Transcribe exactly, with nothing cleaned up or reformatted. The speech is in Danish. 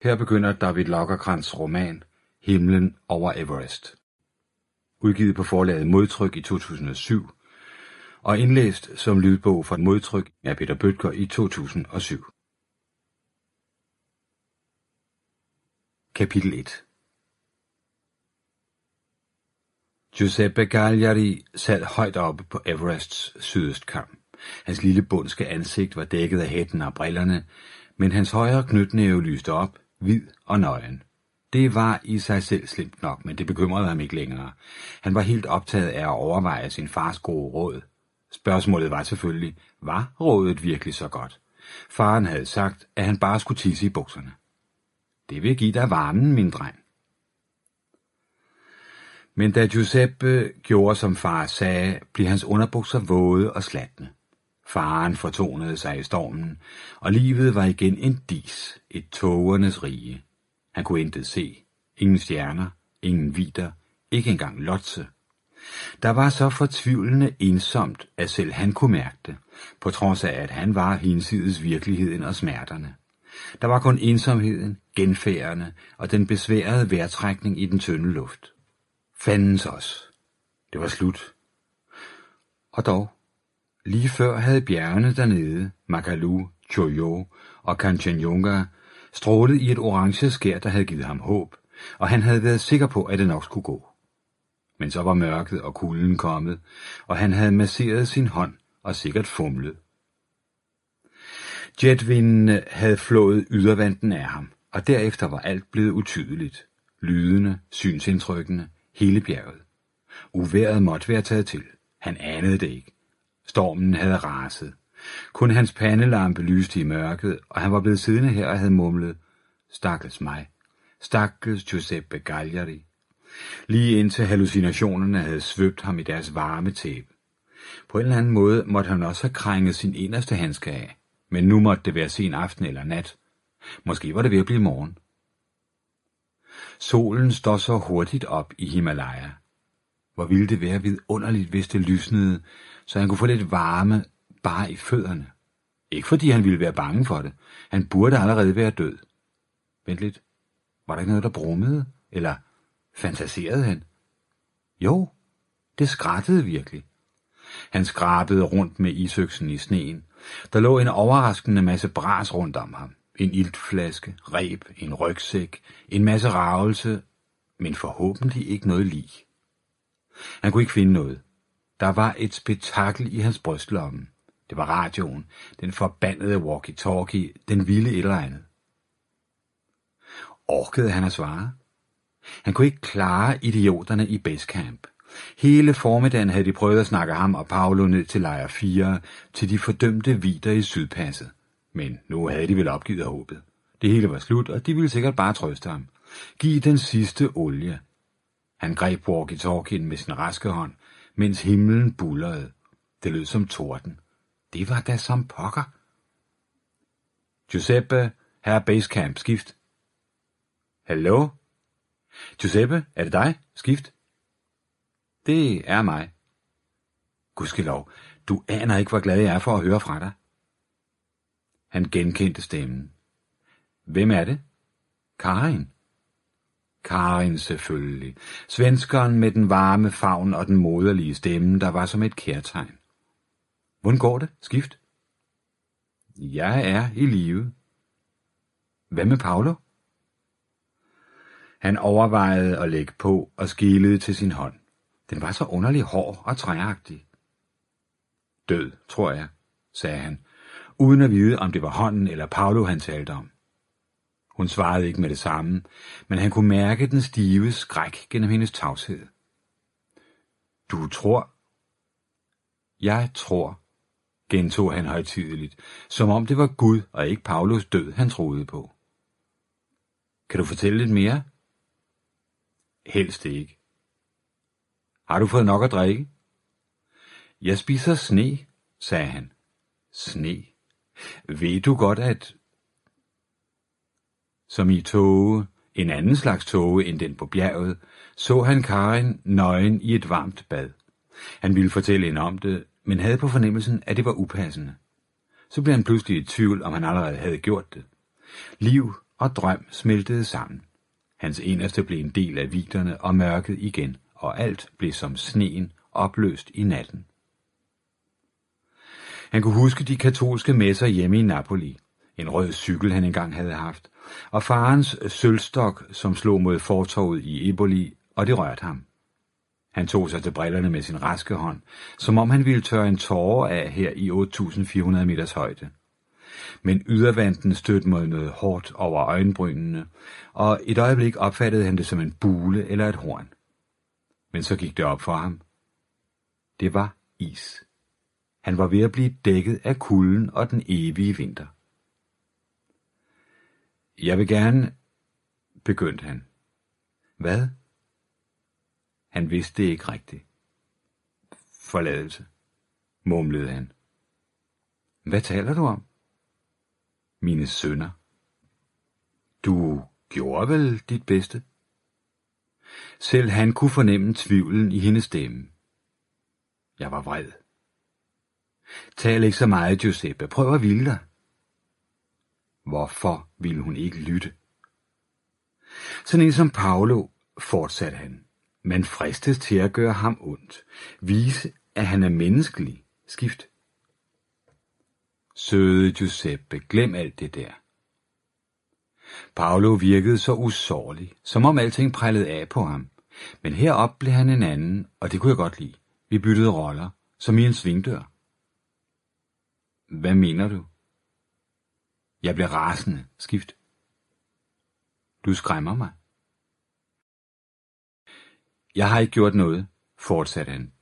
Her begynder David Lagercrantz' roman Himlen over Everest. Udgivet på forlaget Modtryk i to tusind og syv og indlæst som lydbog fra Modtryk af Peter Bøttger i to tusind og syv. Kapitel et. Giuseppe Gagliardi sad højt oppe på Everests sydøstkam. Hans lille bundske ansigt var dækket af hætten og brillerne, men hans højre knytnæve lyste op, hvid og nøgen. Det var i sig selv slemt nok, men det bekymrede ham ikke længere. Han var helt optaget af at overveje sin fars gode råd. Spørgsmålet var selvfølgelig, var rådet virkelig så godt? Faren havde sagt, at han bare skulle tisse i bukserne. Det vil give dig varmen, min dreng. Men da Giuseppe gjorde, som far sagde, blev hans underbukser våde og slatne. Faren fortonede sig i stormen, og livet var igen en dis, et tågernes rige. Han kunne intet se. Ingen stjerner, ingen vidder, ikke engang Lotse. Der var så fortvivlende ensomt, at selv han kunne mærke det, på trods af, at han var hinsides virkeligheden og smerterne. Der var kun ensomheden, genfærdene og den besværede vejrtrækning i den tynde luft. Fandens os. Det var slut. Og dog, lige før havde bjergene dernede, Makalu, Choyo og Kanchenjunga, strålet i et orange skær, der havde givet ham håb, og han havde været sikker på, at det nok skulle gå. Men så var mørket og kulden kommet, og han havde masseret sin hånd og sikkert fumlet. Jetvindene havde flået ydervanten af ham, og derefter var alt blevet utydeligt. Lydene, synsindtrykkene, hele bjerget. Uvejret måtte være taget til. Han anede det ikke. Stormen havde raset. Kun hans pandelampe lyste i mørket, og han var blevet siddende her og havde mumlet, stakkels mig, stakkels Giuseppe Gagliardi. Lige indtil hallucinationerne havde svøbt ham i deres varme tæppe. På en eller anden måde måtte han også have krænget sin inderste handske af, men nu måtte det være sen aften eller nat. Måske var det ved at blive morgen. Solen står så hurtigt op i Himalaya. Hvor ville det være vidunderligt, hvis det lysnede, så han kunne få lidt varme bare i fødderne. Ikke fordi han ville være bange for det. Han burde allerede være død. Vent lidt. Var der ikke noget, der brummede? Eller fantaserede han? Jo, det skrattede virkelig. Han skrabede rundt med isøksen i sneen. Der lå en overraskende masse bras rundt om ham. En iltflaske, reb, en rygsæk, en masse ravelse, men forhåbentlig ikke noget lig. Han kunne ikke finde noget. Der var et spektakel i hans brystlomme. Det var radioen, den forbandede walkie-talkie, den ville et eller andet. Orkede han at svare? Han kunne ikke klare idioterne i basecamp. Hele formiddagen havde de prøvet at snakke ham og Paolo ned til lejr fire, til de fordømte vidder i sydpasset. Men nu havde de vel opgivet håbet. Det hele var slut, og de ville sikkert bare trøste ham. Giv den sidste olie. Han greb walkie-talkien med sin raske hånd, mens himlen buldrede. Det lød som torden. Det var da som pokker. Giuseppe, her er basecamp, skift. Hallo? Giuseppe, er det dig? Skift. Det er mig. Gudskelov, du aner ikke, hvor glad jeg er for at høre fra dig. Han genkendte stemmen. Hvem er det? Karin. Karin selvfølgelig. Svenskeren med den varme favn og den moderlige stemme, der var som et kærtegn. Hvordan går det? Skift. Jeg er i live. Hvad med Paolo? Han overvejede at lægge på og skilede til sin hånd. Den var så underlig hård og træagtig. Død, tror jeg, sagde han, uden at vide, om det var hånden eller Paolo, han talte om. Hun svarede ikke med det samme, men han kunne mærke den stive skræk gennem hendes tavshed. Du tror? Jeg tror, gentog han højtideligt, som om det var Gud og ikke Paulos død, han troede på. Kan du fortælle lidt mere? Helst ikke. Har du fået nok at drikke? Jeg spiser sne, sagde han. Sne? Ved du godt, at... Som i tåge, en anden slags tåge end den på bjerget, så han Karin nøgen i et varmt bad. Han ville fortælle hende om det, men havde på fornemmelsen, at det var upassende. Så blev han pludselig i tvivl, om han allerede havde gjort det. Liv og drøm smeltede sammen. Hans inderste blev en del af viderne og mørket igen, og alt blev som sneen opløst i natten. Han kunne huske de katolske messer hjemme i Napoli, en rød cykel han engang havde haft, og farens sølvstok, som slog mod fortovet i Eboli, og det rørte ham. Han tog sig til brillerne med sin raske hånd, som om han ville tørre en tåre af her i otte tusind fire hundrede meters højde. Men ydervanten stødte mod noget hårdt over øjenbrynene, og et øjeblik opfattede han det som en bule eller et horn. Men så gik det op for ham. Det var is. Han var ved at blive dækket af kulden og den evige vinter. Jeg vil gerne, begyndte han. Hvad? Han vidste det ikke rigtigt. Forladelse, mumlede han. Hvad taler du om? Mine sønner. Du gjorde vel dit bedste? Selv han kunne fornemme tvivlen i hendes stemme. Jeg var vred. Tal ikke så meget, Giuseppe. Prøv at ville dig. Hvorfor ville hun ikke lytte? Sådan en som Paolo, fortsatte han. Man fristes til at gøre ham ondt. Vise, at han er menneskelig. Skift. Søde Giuseppe, glem alt det der. Paolo virkede så usårlig, som om alting prellede af på ham. Men herop blev han en anden, og det kunne jeg godt lide. Vi byttede roller, som i en svingdør. Hvad mener du? Jeg blev rasende. Skift. Du skræmmer mig. Jeg har ikke gjort noget, fortsatte han.